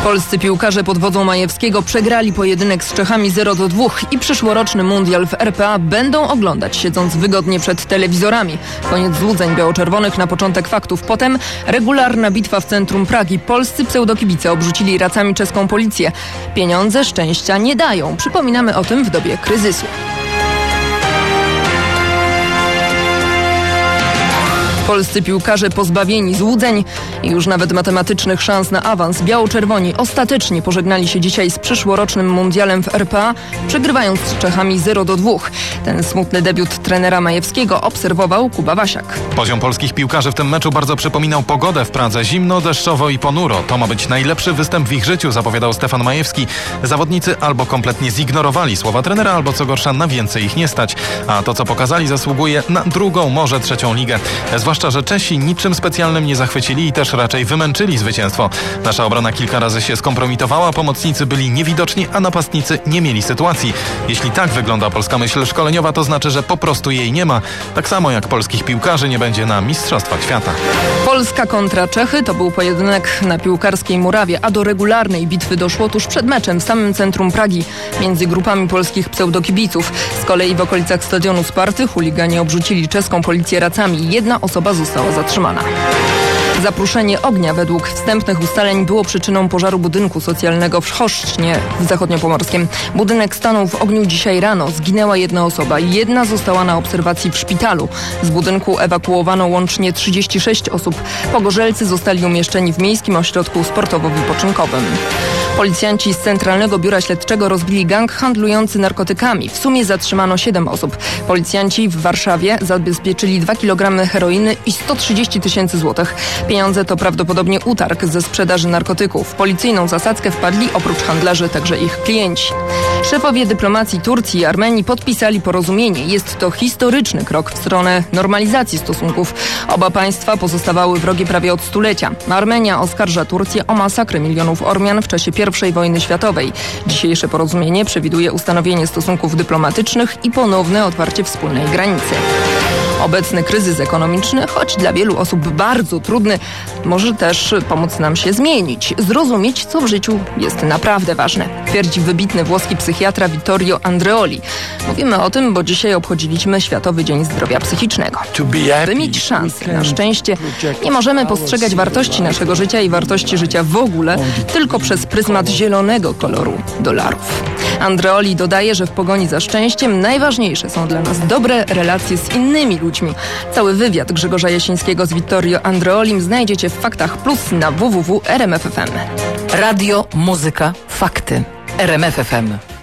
Polscy piłkarze pod wodzą Majewskiego przegrali pojedynek z Czechami 0-2 i przyszłoroczny mundial w RPA będą oglądać, siedząc wygodnie przed telewizorami. Koniec złudzeń biało-czerwonych, na początek faktów. Potem regularna bitwa w centrum Pragi. Polscy pseudokibice obrzucili racami czeską policję. Pieniądze szczęścia nie dają. Przypominamy o tym w dobie kryzysu. Polscy piłkarze pozbawieni złudzeń i już nawet matematycznych szans na awans. Biało-czerwoni ostatecznie pożegnali się dzisiaj z przyszłorocznym mundialem w RPA, przegrywając z Czechami 0-2. Ten smutny debiut trenera Majewskiego obserwował Kuba Wasiak. Poziom polskich piłkarzy w tym meczu bardzo przypominał pogodę w Pradze. Zimno, deszczowo i ponuro. To ma być najlepszy występ w ich życiu, zapowiadał Stefan Majewski. Zawodnicy albo kompletnie zignorowali słowa trenera, albo co gorsza, na więcej ich nie stać. A to, co pokazali, zasługuje na drugą, może trzecią ligę. Zwłaszcza, że Czesi niczym specjalnym nie zachwycili i też raczej wymęczyli zwycięstwo. Nasza obrona kilka razy się skompromitowała, pomocnicy byli niewidoczni, a napastnicy nie mieli sytuacji. Jeśli tak wygląda polska myśl szkoleniowa, to znaczy, że po prostu jej nie ma. Tak samo jak polskich piłkarzy nie będzie na Mistrzostwach Świata. Polska kontra Czechy to był pojedynek na piłkarskiej murawie, a do regularnej bitwy doszło tuż przed meczem w samym centrum Pragi między grupami polskich pseudokibiców. Z kolei w okolicach stadionu Sparty chuligani obrzucili czeską policję racami. Jedna osoba została zatrzymana. Zapruszenie ognia według wstępnych ustaleń było przyczyną pożaru budynku socjalnego w Chrzcnie w Zachodniopomorskiem. Budynek stanął w ogniu dzisiaj rano. Zginęła jedna osoba. Jedna została na obserwacji w szpitalu. Z budynku ewakuowano łącznie 36 osób. Pogorzelcy zostali umieszczeni w Miejskim Ośrodku Sportowo-Wypoczynkowym. Policjanci z Centralnego Biura Śledczego rozbili gang handlujący narkotykami. W sumie zatrzymano 7 osób. Policjanci w Warszawie zabezpieczyli 2 kg heroiny i 130 tysięcy złotych. Pieniądze to prawdopodobnie utarg ze sprzedaży narkotyków. W policyjną zasadzkę wpadli oprócz handlarzy także ich klienci. Szefowie dyplomacji Turcji i Armenii podpisali porozumienie. Jest to historyczny krok w stronę normalizacji stosunków. Oba państwa pozostawały wrogie prawie od stulecia. Armenia oskarża Turcję o masakrę milionów Ormian w czasie I wojny światowej. Dzisiejsze porozumienie przewiduje ustanowienie stosunków dyplomatycznych i ponowne otwarcie wspólnej granicy. Obecny kryzys ekonomiczny, choć dla wielu osób bardzo trudny, może też pomóc nam się zmienić, zrozumieć, co w życiu jest naprawdę ważne, twierdzi wybitny włoski psychiatra Vittorio Andreoli. Mówimy o tym, bo dzisiaj obchodziliśmy Światowy Dzień Zdrowia Psychicznego. By mieć szansę na szczęście, nie możemy postrzegać wartości naszego życia i wartości życia w ogóle tylko przez pryzmat zielonego koloru dolarów. Andreoli dodaje, że w pogoni za szczęściem najważniejsze są dla nas dobre relacje z innymi ludźmi. Cały wywiad Grzegorza Jasińskiego z Vittorio Andreolim znajdziecie w Faktach Plus na www.rmf.fm. Radio, muzyka, fakty. RMF FM.